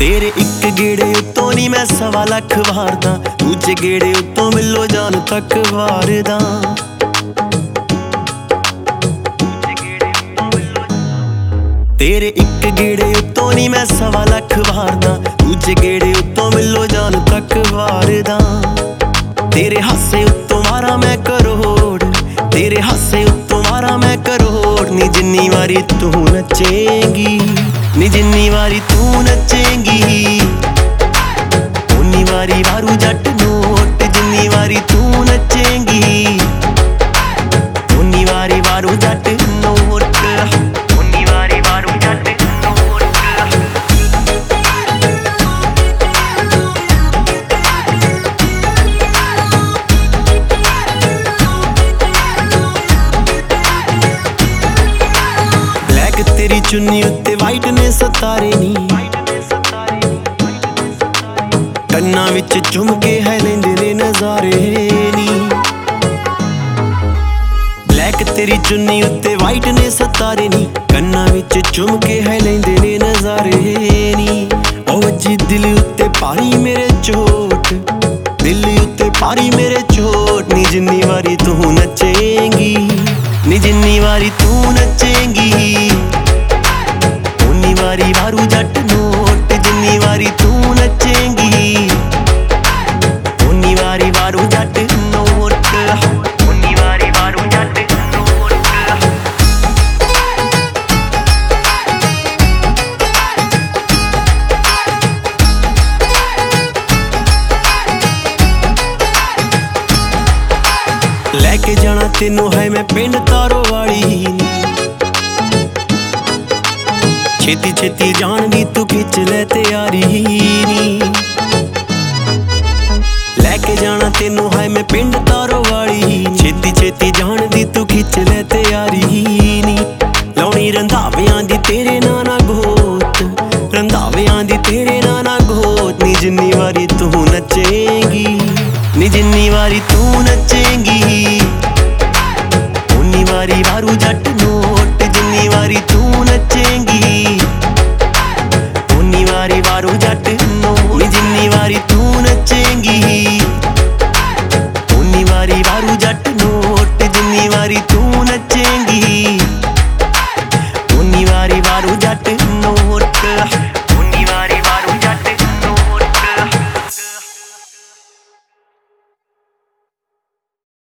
तेरे एक गेड़े उत्तों नी मैं 1.25 लाख वारदा, दूजे गेड़े उत्तों मिलो जान तक वारदा। तेरे एक गेड़े उत्तों नी मैं 1.25 लाख वारदा, दूजे गेड़े उत्तों मिलो जान तक वारदा। तेरे हासे उत्तों मारा मैं करोड़, तेरे हासे उत्तों मारा मैं करोड़। नी जिन्नी वारी तू नचेंगी, नी जिन्नी वारी तू नचेंगी, उन्नी वारी मारू जट नोट। जिन्नी वारी तू नचेंगी, उन्नी वारी मारू जट नोट, उन्नी वारी मारू जट नोट। ब्लैक तेरी चुन्नी उत्ते वाइट ने सतारे नी, कन्ना विच झुमके है लेंदे ने नजारे नी। ब्लैक तेरी चुन्नी उत्ते वाइट ने सतारे नी, कन्ना विच झुमके है लेंदे ने नजारे नी। ओ वज्जी दिल उत्ते पारी मेरे चोट, दिल उत्ते पारी मेरे चोट। नी जिन्नी वारी तू नचेंगी, नी जिन्नी वारी तू नचेंगी, उन्नी वारी मारू जट नोट। जिन्नी वारी तू नचेंगी, उन्नी वारी मारू जट नोट, उन्नी वारी मारू जट नोट। लेके जाना तेनू है मैं पिंड तारो वाली, छेती छेती जान दी तू खिच ले तैयारी नी। लेके जाना तेनू है मैं पिंड तारो वाली, छेती छेती जान दी तू खिच ले तैयारी नी। लाउणी रंधावियां दी तेरे नाना गोत, रंधावियां दी तेरे नाना गोत। नी जिन्नी वारी तू नचेंगी, नी जिन्नी वारी तू नचेंगी, उन्नी वारी मारू जट